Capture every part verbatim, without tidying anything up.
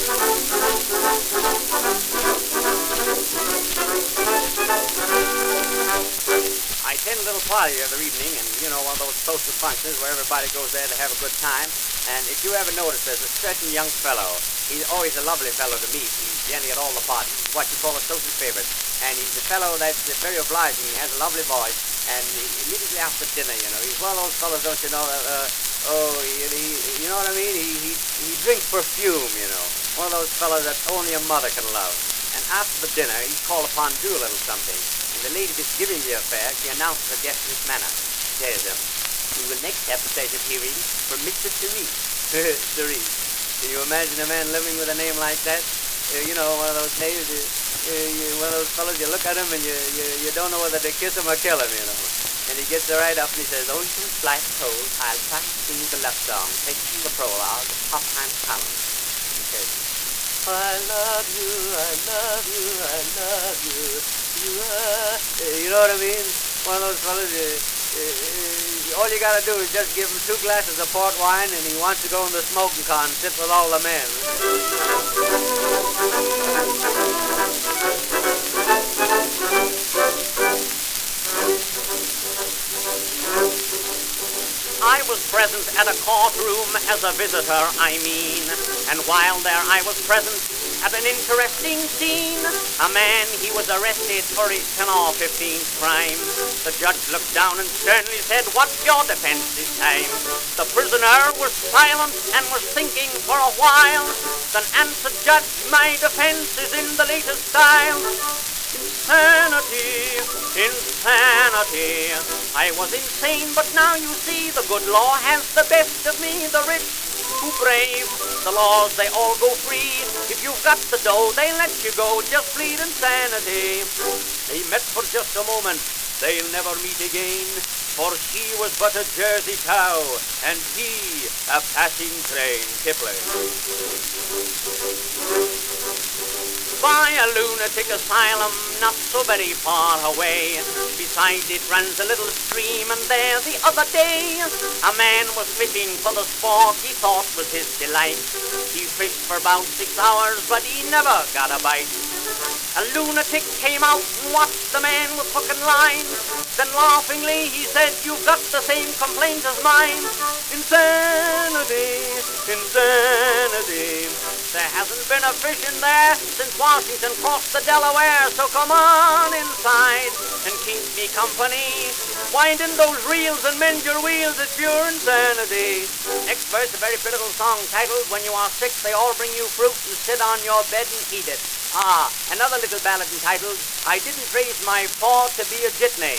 I attend a little party the other evening, and you know, one of those social functions where everybody goes there to have a good time. And if you ever notice, there's a certain young fellow. He's always a lovely fellow to meet. He's generally at all the parties. He's what you call a social favorite. And he's a fellow that's very obliging. He has a lovely voice. And he, immediately after dinner, you know, he's one of those fellows, don't you know, uh, oh, he, he, you know what I mean? He, he, he drinks perfume, you know. One of those fellows that only a mother can love. And after the dinner, he's called upon to do a little something. And the lady that's giving the affair, she announces her guest in this manner. She says, um, we will next have the pleasure of hearing from Mister Cerise. Cerise. Can you imagine a man living with a name like that? Uh, you know, one of those names, uh, uh, you, one of those fellows, you look at him and you, you, you don't know whether to kiss him or kill him, you know. And he gets right up and he says, oh, you flight told, I'll try to sing you the love song, taking the prologue, the top hand column. He says, I love you, I love you, I love you, you are... Uh, you know what I mean? One of those fellas, uh, uh, all you gotta do is just give him two glasses of port wine and he wants to go in the smoking car and sit with all the men. I was present at a courtroom as a visitor, I mean, and while there I was present at an interesting scene. A man, he was arrested for his ten or fifteenth crime. The judge looked down and sternly said, what's your defense this time? The prisoner was silent and was thinking for a while. Then answered, judge, my defense is in the latest style. Insanity, insanity. I was insane, but now you see the good law has the best of me. The rich who brave the laws, they all go free. If you've got the dough, they let you go. Just plead insanity. They met for just a moment, they'll never meet again. For she was but a Jersey cow, and he a passing train. Kipling. By a lunatic asylum not so very far away. Beside it runs a little stream, and there the other day a man was fishing for the sport he thought was his delight. He fished for about six hours, but he never got a bite. A lunatic came out and watched the man with hook and line. Then laughingly he said, you've got the same complaint as mine. Insanity, insanity. There hasn't been a fish in there since Washington crossed the Delaware. So come on inside and keep me company. Wind in those reels and mend your wheels, it's pure insanity. Next verse, a very pretty little song titled, When You Are Sick, They All Bring You Fruit and Sit on Your Bed and Eat It. Ah, another little ballad entitled, I Didn't Raise My Paw to Be a Jitney.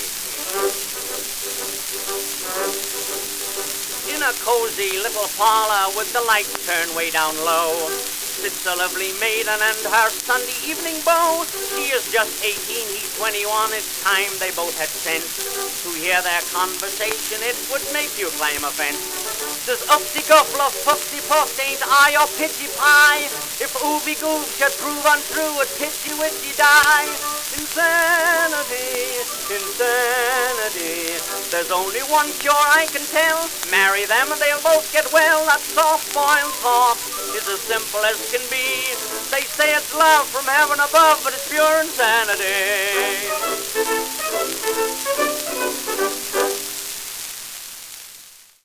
In a cozy little parlor with the lights turned way down low sits a lovely maiden and her Sunday evening beau. She is just eighteen, he's twenty-one. It's time they both had sense. To hear their conversation, it would make you climb a fence. Does upty guffle of puffty puff ain't I or pitchy pie? If ooby goob should prove untrue, would pitchy witchy die. Insanity, insanity. There's only one cure I can tell. Marry them and they'll both get well. That soft-boiled talk is as simple as can be. They say it's love from heaven above, but it's pure insanity.